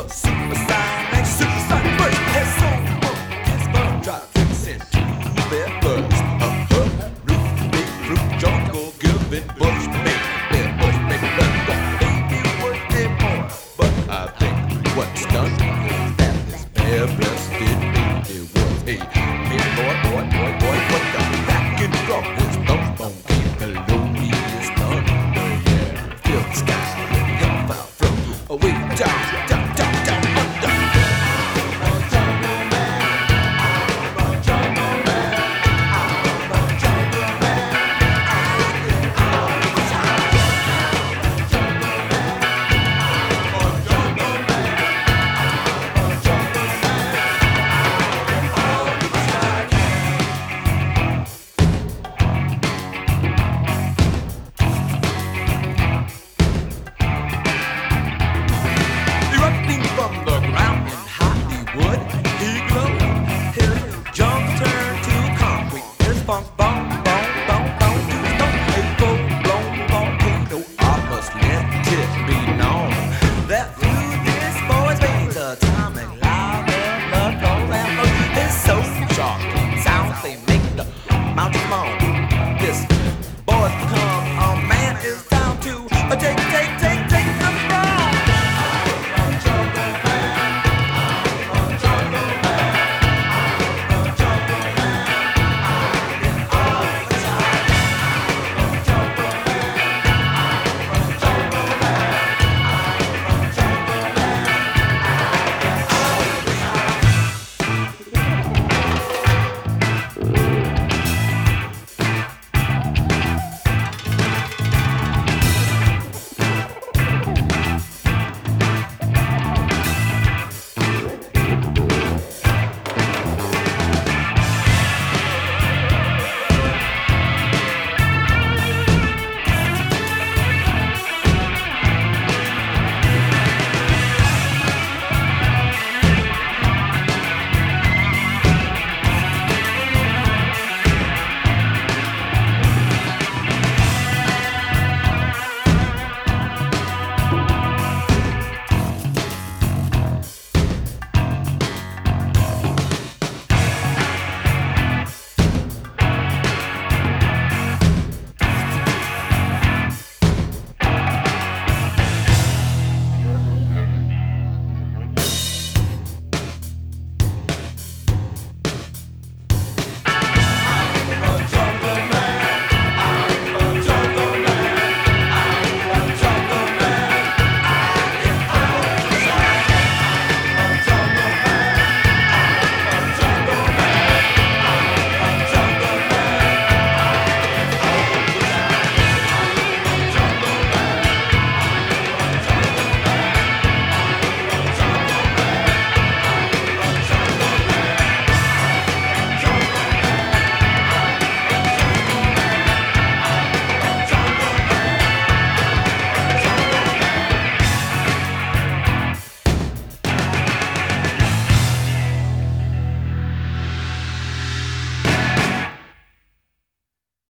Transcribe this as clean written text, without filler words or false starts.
supersonic, supersonic burst. His soul is gonna try to fix it to their first. Roof, big fruit, jungle, giving bush, baby, bush, baby, baby, worth it more. But I think what's done is that this bare breasted baby was a big boy, what the back and drop is thumb bone came below me is thunder, yeah. Feel the sky, help out from away down, down, down, down, under. Erupting from the ground in Hollywood, he glowed. His junk turned to concrete. His funk bone, bone, bone, bone to stone. A full-blown volcano. I must let it be known that through this boy's veins, the time